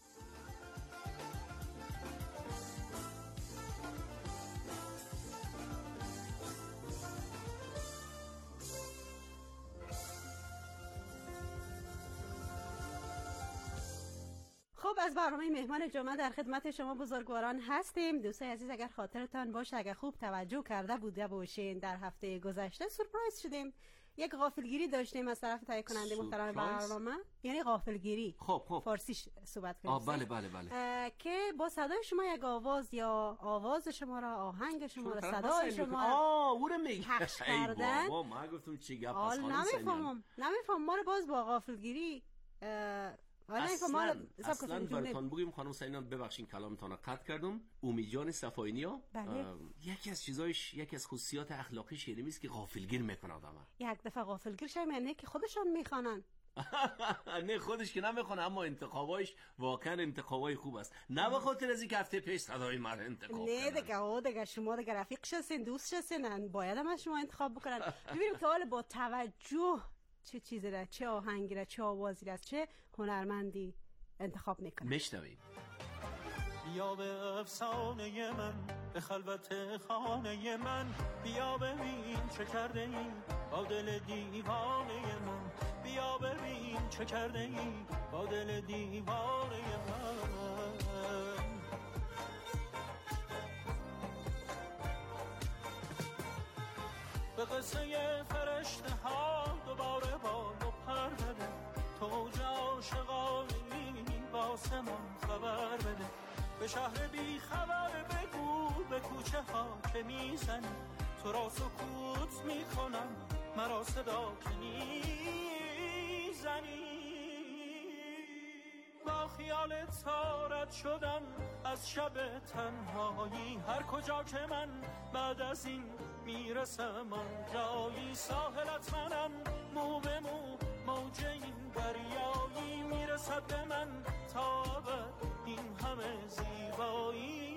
K: خب از برنامه مهمان جمعه در خدمت شما بزرگواران هستیم. دوستای عزیز اگر خاطرتان باشه، اگر خوب توجه کرده بوده باشین، در هفته گذشته سورپرایز شدیم، یک غافلگیری داشتیم از طرف تهیه کننده محترم برنامه، یعنی غافلگیری.
J: خب خب
K: فارسی صحبت کنیم.
J: آه بله بله بله.
K: که با صدای شما یک آواز یا آواز شما را، آهنگ شما را، صدای شما را
J: آه او رو میگه
K: پخش کردن.
J: بابا ما گفتم چی گپ
K: است خانم سنیان. نمیفهمم نمیفهمم ما رو باز با غافلگیری
J: اصلا اصلا براتون بگیم خانم سنیان، ببخشین کلامتان رو قطع کردم. امیجان صفاینیا یکی از چیزایش، یکی از خصوصیات اخلاقی شیرینی است که غافلگیر میکنه آدمو.
K: یک دفعه غافلگیر شیم یعنی که خودشان میخوانن.
J: نه خودش که نمیخونه، اما انتخابایش واقعا انتخابای خوب است. نه به خاطر از اینکه هفته پیش صدای من انتخاب
K: نه دیگه او دیگه شما دیگه رفیق شستین، دوست شستین، باید هم از شما انتخاب بکنن. ببینیم که حالا با توجه چه چیزی را، چه آهنگی را، چه آوازی را، چه هنرمندی انتخاب میکنه.
J: میشنویم.
E: بیا به افسانه من، به خلوت خانه من، بیا ببین چه کرده ای با دل دیوانه من، بیا ببین چه کرده ای با دل دیوانه من. به قصه فرشته ها دوباره بالو پر بده، تو جا عاشقانی واسه من خبر بده، به شهر بی خبر بگو به کوچه ها که میزنی، تو را سکوت میکنم مرا صدا که نیزنی. با خیال تارت شدم از شب تنهایی، هر کجا که من بعد از این میرسم آنجایی، ساحلت منم مو به مو موج این دریایی، میرسد به من تا ابد این همه زیبایی.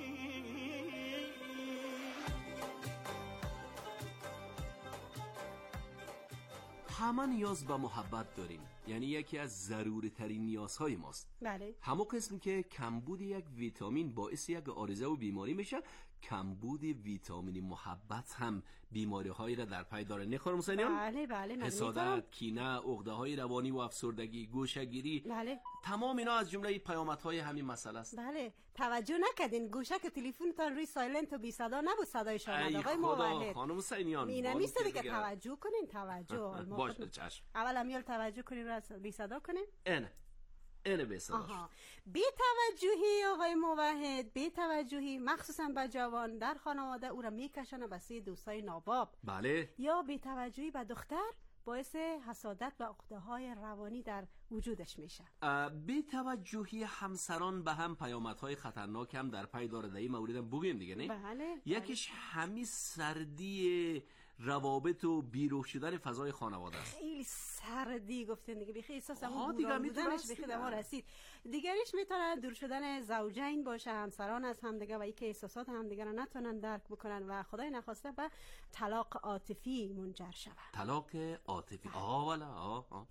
J: همه نیاز به محبت داریم، یعنی یکی از ضروری ترین نیازهای ماست.
K: بله.
J: همون قسم که کمبود یک ویتامین باعث یک عارضه و بیماری میشه، کمبود ویتامین محبت هم بیماری هایی را در پی داره. نه خانم حسینیان؟
K: بله بله.
J: حسادت، کینه، عقده های روانی و افسردگی، گوشه‌گیری،
K: بله.
J: تمام اینا از جمله پیامدهای همین مسئله است.
K: بله. توجه نکردین گوشک تلفنتون روی سایلنت و بی صدا نبود صدایش آمد آقای موحد.
J: خانم حسینیان
K: اینا نیست دیگه، توجه کنین توجه.
J: باشه چشم.
K: اول امیال توجه کنین رو بی صدا کنین.
J: اینه. اینه بی صدا.
K: آها. بی توجهی آقای موحد، بی توجهی مخصوصا به جوان در خانواده او را میکشونه به سوی دوستای ناباب.
J: بله.
K: یا بی توجهی به دختر باعث حسادت و عقده‌های روانی در وجودش میشه.
J: بی توجهی همسران به هم پیامدهای خطرناک هم در پی داره. در این مورد هم بگیم دیگه نه؟
K: بله.
J: یکیش همین سردی روابط و بیروح شدن فضای خانواده است.
K: خیلی سردی گفتین دیگه، بخی احساس همون
J: دیگه
K: بودنش بخی دما رسید. دیگریش میتونه دور شدن زوجین باشه، همسران از همدیگه و اینکه احساسات همدیگه رو نتونن درک بکنن و خدای نخواسته به طلاق عاطفی منجر شود.
J: طلاق عاطفی. آه والا آه آه.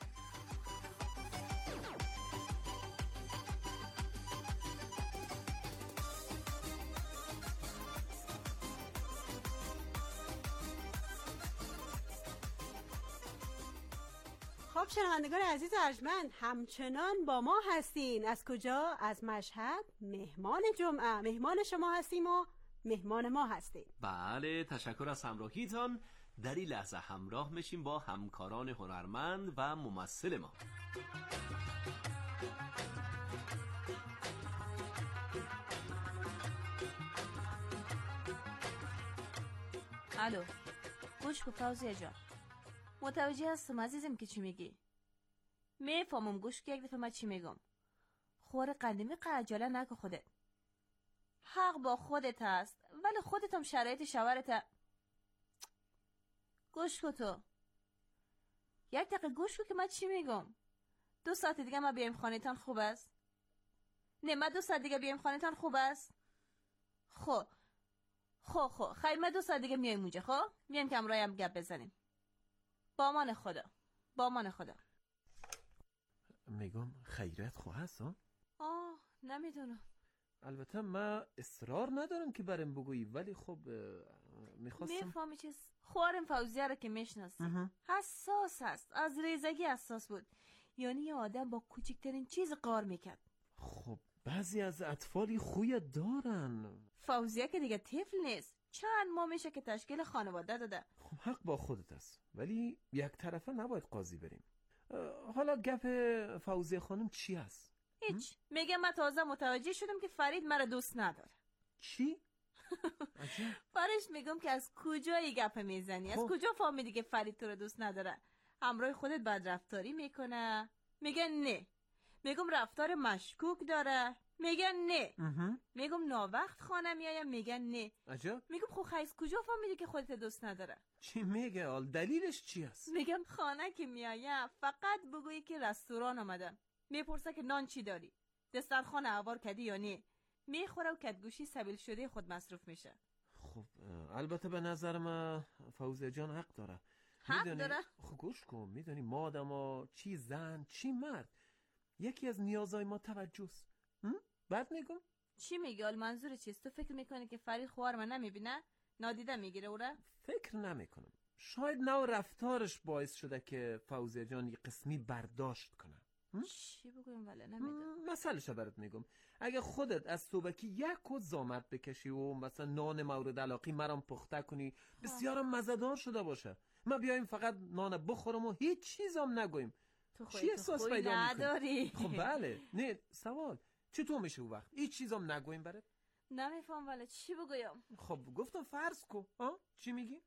K: خب شنوندگان عزیز ارجمند، همچنان با ما هستین. از کجا؟ از مشهد. مهمان جمعه، مهمان شما هستیم و مهمان ما هستین.
J: بله، تشکر از همراهیتان. در این لحظه همراه میشیم با همکاران هنرمند و ممثل ما.
P: الو، گوش کن فوزیه جان، متوجه هستم عزیزم که چی میگی. میفهمم، گوش که یک دفعه من چی میگم. خور قدیمی قعجاله نکن خودت. حق با خودت هست، ولی خودت هم شرایط شوهرت. گوش کن تو. یک دقیقه گوش کن که من چی میگم. دو ساعت دیگه ما بیایم خانه‌تان خوب است؟ نه من دو ساعت دیگه بیایم خانه‌تان خوب است؟ خب خب خب خیلی من دو ساعت دیگه میایم اونجا. خب میایم که امروز هم گپ بزنیم. با امان خدا، با امان خدا.
J: میگم خیرت خو هست ها؟
P: آه نمیدونم.
J: البته من اصرار ندارم که برم بگویی، ولی خب میخواستم.
P: میفهمی چیز خوارم فوزیه رو که میشناسی حساس هست، از ریزگی حساس بود. یعنی یه آدم با کوچکترین چیز قار میکرد.
J: خب بعضی از اطفالی خوی دارن.
P: فوزیه که دیگه طفل نیست، چند ماه میشه که تشکیل خانواده داده.
J: خب حق با خودت است، ولی یک طرفه نباید قاضی بریم. حالا گپ فوزیه خانم چی هست؟
P: هیچ. میگه من تازه متوجه شدم که فرید مرا دوست نداره.
J: چی؟
P: فرش میگم که از کجا این گپ میزنی؟ از کجا فهمیدی که فرید تو رو دوست نداره؟ همراه خودت بد رفتاری میکنه؟ میگه نه. میگم رفتار مشکوک داره؟ میگن نه. میگم ناوقت خانه میایم؟ میگن نه.
J: عجب.
P: میگم خب خیز کجا فهمیدی که خودت دوست نداره؟
J: چی میگه؟ آل دلیلش چی است؟
P: میگم خانه که میایم فقط بگویی که رستوران آمدم. میپرسه که نان چی داری؟ دسترخوان عوار کردی یا نه؟ میخوره و کدگوشی سبیل شده خود مصروف میشه.
J: خب البته به نظر من فوزیه جان حق داره.
P: حق داره؟
J: خب گوش کن، میدونی ما آدما چی زن چی مرد، یکی از نیازهای ما توجه است. بعد میگم
P: چی میگی؟ ال منظور چیست؟ تو فکر میکنی که فرید خوار من نمیبینه؟ نادیده میگیره اوره؟
J: فکر نمیکنم. شاید نوع رفتارش باعث شده که فوزیه جان یه قسمی برداشت کنه.
P: چی بگویم ولی نمیدونم.
J: مسئله‌ش برات میگم. اگه خودت از صبحکی یک کد زامت بکشی و مثلا نان مورد علاقه مرام پخته کنی، بسیارم مزه‌دار شده باشه، ما بیایم فقط نان بخورم و هیچ چیزام نگویم،
P: تو
J: چی احساس پیدا
P: نداری؟
J: خب بله. نه سوال چطور میشه اون وقت هیچ چیزام نگویم برات؟
P: نمیفهم ولی چی بگویم.
J: خب گفتم فرض کن. ها چی میگی؟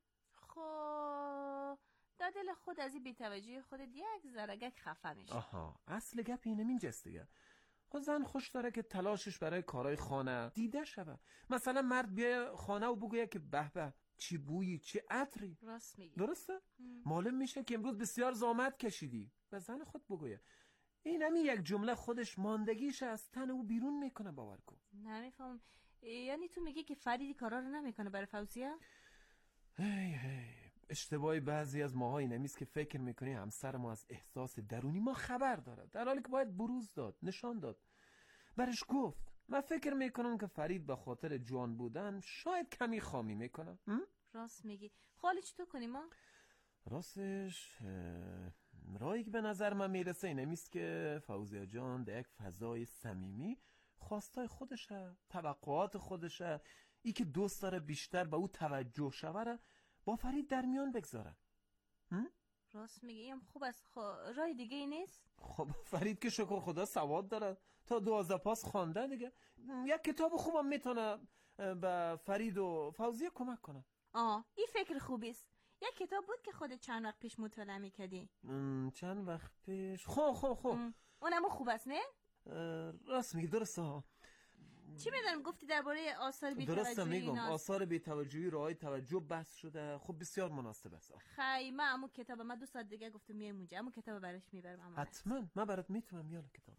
P: خب در دل خود از این بی‌توجهی خودت یک ذره‌گک خفه میشه.
J: آها اصل گپ اینه اینجاست دیگه. خب زن خوش داره که تلاشش برای کارهای خانه دیده شود. مثلا مرد بیای خانه و بگویه که به به چی بویی چه عطری.
P: راست میگی.
J: درسته؟ معلوم میشه که امروز بسیار زحمت کشیدی. به زن خود بگویه. این همین یک جمله خودش ماندگیش از تن او بیرون میکنه. باور کن.
P: نمیفهم. یعنی تو میگی که فریدی کارا رو نمیکنه برای فوزیه؟
J: هی هی
Q: اشتباهی بعضی از ماها این همیست که فکر میکنی همسر ما از احساس درونی ما خبر دارد، در حالی که باید بروز داد، نشان داد. برش گفت من فکر میکنم که فرید به خاطر جوان بودن شاید کمی خامی میکنه.
P: راست میگی. خالی چطور کنیم ما؟
Q: راستش رایی که به نظر من میرسه این همیست که فوزیه جان در یک فضای صمیمی خواستای خودشه، توقعات خودشه، ای که دوست داره بیشتر به او توجه شوه با فرید در میان بگذاره.
P: راست میگی. این خوب است. خب رای دیگه ای نیست؟
Q: خب فرید که شکر خدا سواد داره، تا دوازده پاس خوانده دیگه. یک کتاب خوبم میتونه به فرید و فوزیه کمک کنه.
P: آه این فکر خوبی است. یک کتاب بود که خودت چند وقت پیش مطالعه میکردی.
Q: چند وقت پیش؟ خب خب خب
P: اونم خوب است نه؟
Q: راست میگی، درسته ها.
P: چی میدونم گفتی درباره آثار بی توجهی؟
Q: درسته میگم آثار بی توجهی رای توجه بس شده. خب بسیار مناسب است.
P: خیلی من امو کتاب من دو ساعت دیگه گفتم میام اونجا، امو کتاب براش میبرم.
Q: حتما من برات میتونم یالا کتاب.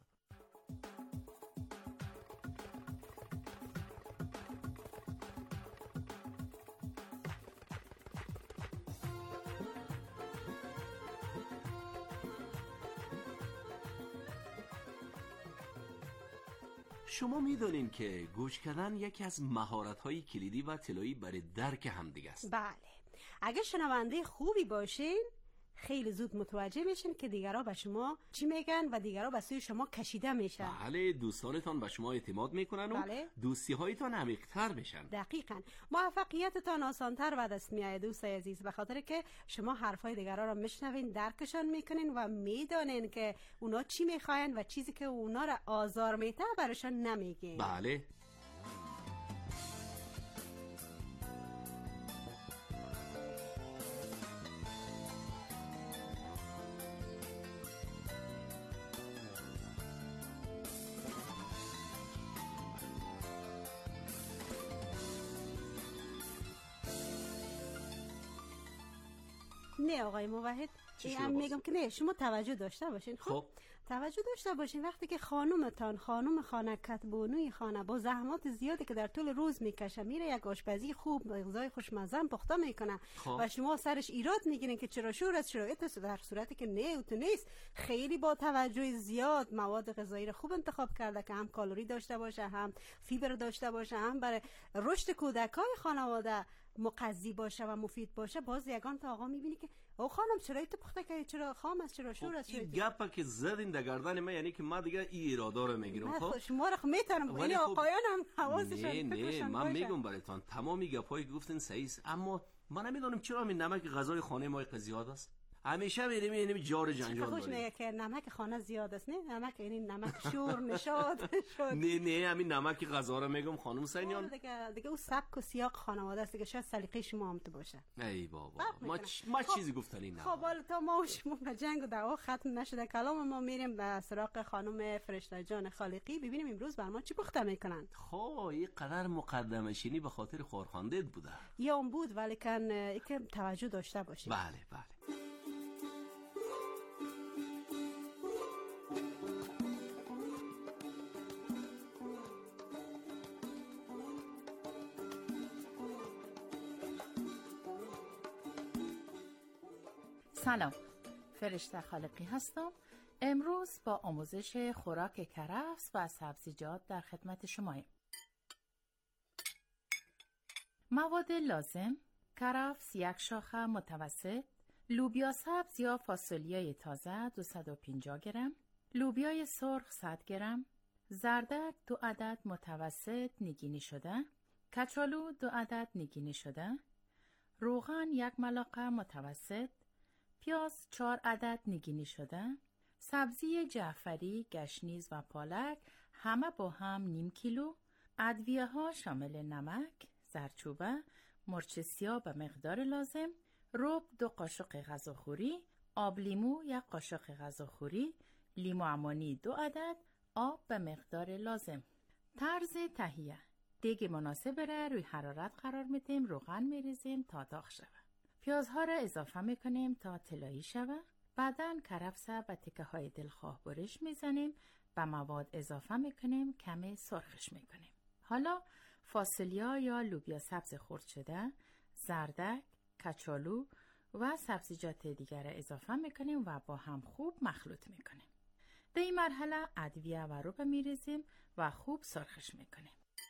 J: شما میدونین که گوش کردن یکی از مهارت‌های کلیدی و طلایی برای درک همدیگه است.
K: بله. اگه شنونده خوبی باشین خیلی زود متوجه میشین که دیگرها به شما چی میگن و دیگرها به سوی شما کشیده میشن.
J: بله، دوستانتان به شما اعتماد میکنن و
K: بله.
J: دوستی هایتان عمیق‌تر میشن.
K: دقیقاً. موفقیتتان آسانتر به دست میاد دوستای عزیز، به خاطر که شما حرفای دیگرها را میشنوین، درکشان میکنین و میدونین که اونا چی میخواین و چیزی که اونا را آزار میده براشون نمیگین.
J: بله.
K: نه آقای موحد، این میگم که نه شما توجه داشته باشین. خب, خب. توجه داشته باشین وقتی که خانومتان خانوم خانه کتبونوی خانه با زحمات زیادی که در طول روز میکشه میره یک آشپزی خوب غذای خوشمزه پخته میکنه خب. و شما سرش ایراد میگیرین که چرا شور است چرا است، در صورتی که نه تو نیست، خیلی با توجه زیاد مواد غذایی رو خوب انتخاب کرده که هم کالری داشته باشه، هم فیبر داشته باشه، هم برای رشد کودکای خانواده مقضی باشه و مفید باشه. باز یگان تا آقا میبینی که او خانم چرا ایت پخته کردی، چرا خام است، چرا شور است.
J: این گپا که زدین در گردن من یعنی که من دیگه این اراده رو میگیرم.
K: خب شما رو میتونم این آقایان هم حواسشون
J: نه نه من میگم برایتان تمامی گپایی که گفتین صحیح است، اما من نمیدونم چرا این نمک غذای خانه ما زیاد است. همیشه میریم اینم جار جنجال داریم.
K: خوش میگه که نمک خانه زیاد است. نه نمک یعنی نمک شور نشاد شد.
J: نه نه همین نمک غذا رو میگم خانم سینیان.
K: دیگه دیگه اون سبک و سیاق خانواده است دیگه، شاید سلیقه شما هم تو باشه.
J: ای بابا ما چ... ما
K: خب.
J: چیزی گفتنی نه.
K: خب حالا تا ما و شما به جنگ و دعوا ختم نشده کلام ما میریم به سراغ خانم فرشته جان خالقی ببینیم امروز بر ما چی پخته میکنن.
J: خب این قدر مقدمه شینی به خاطر خورخاندت بوده.
K: یا اون بود ولی کن یکم توجه داشته باشید.
J: بله بله.
M: سلام، فرشته خالقی هستم. امروز با آموزش خوراک کرفس و سبزیجات در خدمت شماییم. مواد لازم: کرفس یک شاخه متوسط، لوبیا سبز یا فاصولیای تازه دویست و پنجاه گرم، لوبیای سرخ صد گرم، زردک دو عدد متوسط نگینی شده، کچالو دو عدد نگینی شده، روغن یک ملاقه متوسط، پیاز چهار عدد نگینی شده، سبزی جعفری، گشنیز و پالک همه با هم نیم کیلو، ادویه ها شامل نمک، زردچوبه، مرچ سیاه به مقدار لازم، رب دو قاشق غذاخوری، آب لیمو یک قاشق غذاخوری، لیمو عمانی دو عدد، آب به مقدار لازم. طرز تهیه: دیگ مناسب را روی حرارت قرار میدیم، روغن میریزیم تا داغ شود. پیازها را اضافه میکنیم تا طلایی شود. بعداً کرفس به تکه های دلخواه برش میزنیم، به مواد اضافه میکنیم، کمی سرخش میکنیم. حالا فاصولیا یا لوبیا سبز خرد شده، زردک، کچالو،
R: و سبزیجات دیگر را اضافه میکنیم و با هم خوب مخلوط میکنیم. در این مرحله ادویه و روب میریزیم و خوب سرخش میکنیم.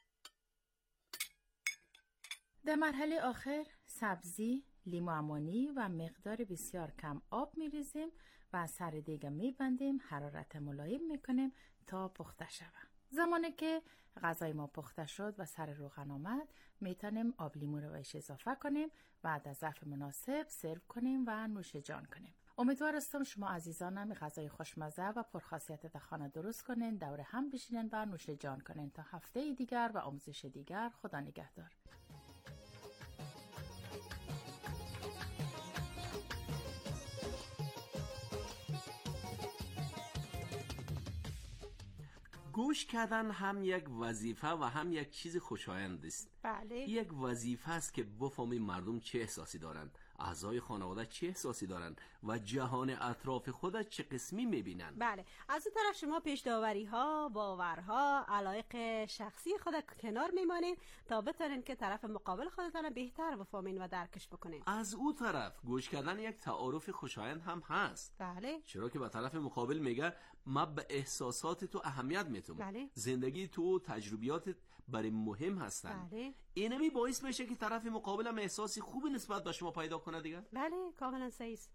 R: در مرحله آخر سبزی، لیمو عمانی و مقدار بسیار کم آب میریزیم و سر دیگه میبندیم، حرارت ملایم میکنیم تا پخته شود. زمانی که غذای ما پخته شد و سر روغن آمد، میتونیم آب لیمو رو بهش اضافه کنیم و در ظرف مناسب سرو کنیم و نوش جان کنیم. امیدوار هستم شما عزیزانم غذای خوشمزه و پرخاصیت در خانه درست کنین، دور هم بشینین و نوش جان کنین. تا هفته دیگر و آموزش دیگر، خدا نگهدار.
J: گوش کردن هم یک وظیفه و هم یک چیز خوشایند است.
K: بله.
J: یک وظیفه است که بفهمیم مردم چه احساسی دارند، اعضای خانواده چه احساسی دارند و جهان اطراف خود چه قسمی میبینند.
K: بله. از اون طرف شما پیش داوری ها، باورها، علایق شخصی خود کنار میمانید تا بتونین که طرف مقابل خودتان بهتر بفهمین و درکش بکنین.
J: از اون طرف گوش کردن یک تعارف خوشایند هم هست.
K: بله.
J: چرا که به طرف مقابل میگه ما به احساسات تو اهمیت میتونم.
K: بله.
J: زندگی تو، تجربیات برای مهم هستن.
K: بله.
J: اینمی باعث میشه که طرف مقابل هم احساسی خوبی نسبت به شما پیدا کنه دیگه.
K: بله، کاملا صحیح است.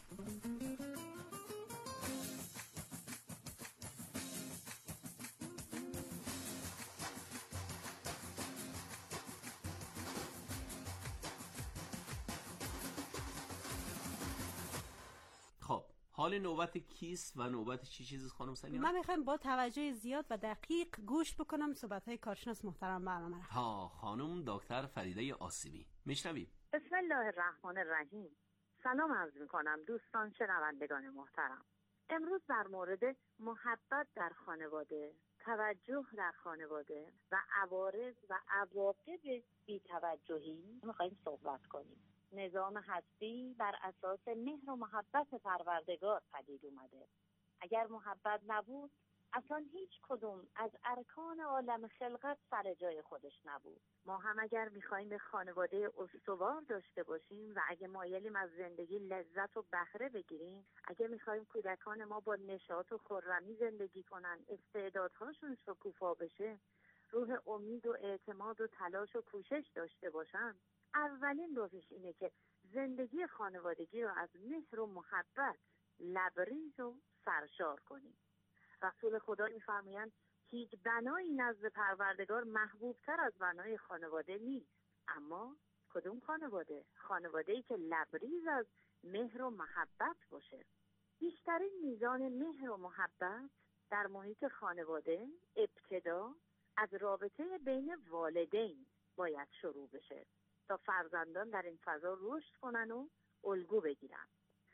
J: خب حال نوبت کیست و نوبت چی چیزی خانم سنیا؟
K: من میخوایم با توجه زیاد و دقیق گوش بکنم صحبت‌های کارشناس محترم برنامه را.
J: ها خانم دکتر فریده آسیبی، میشنویم.
N: بسم الله الرحمن الرحیم. سلام عرض میکنم دوستان شنوندگان محترم. امروز در مورد محبت در خانواده، توجه در خانواده و عوارض و عواقب بی‌توجهی میخوایم صحبت کنیم. نظام هستی بر اساس مهر و محبت پروردگار پدید اومده. اگر محبت نبود اصلا هیچ کدوم از ارکان عالم خلقت سر جای خودش نبود. ما هم اگر میخوایم به خانواده استوار داشته باشیم و اگه مایلیم از زندگی لذت و بهره بگیریم، اگه میخوایم کودکان ما با نشاط و خرمی زندگی کنن، استعدادهاشون شکوفا بشه، روح امید و اعتماد و تلاش و کوشش داشته باشن، اولین راهش اینه که زندگی خانوادگی رو از مهر و محبت لبریز و سرشار کنیم. رسول خدا می‌فرمایند هیچ بنایی نزد پروردگار محبوبتر از بنای خانواده نیست. اما کدوم خانواده؟ خانواده‌ای که لبریز از مهر و محبت باشه. بیشترین میزان مهر و محبت در محیط خانواده ابتدا از رابطه بین والدین باید شروع بشه تا فرزندان در این فضا رشد کنن و الگو بگیرن.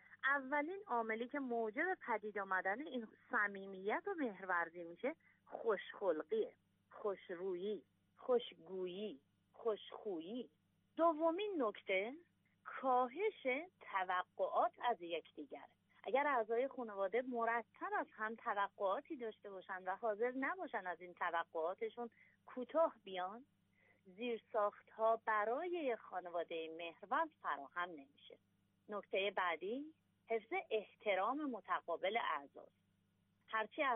N: اولین عاملی که موجب پدید آمدن این صمیمیت و مهرورزی میشه خوشخلقیه، خوشرویی، خوشگویی، خوشخویی. دومین نکته کاهش توقعات از یکدیگر. اگر اعضای خانواده مرتب از هم توقعاتی داشته باشن و حاضر نباشن از این توقعاتشون کوتاه بیان، زیرساخت‌ها برای یک خانواده مهرورز فراهم نمیشه. نکته بعدی حفظ احترام متقابل اعضاست. هرچی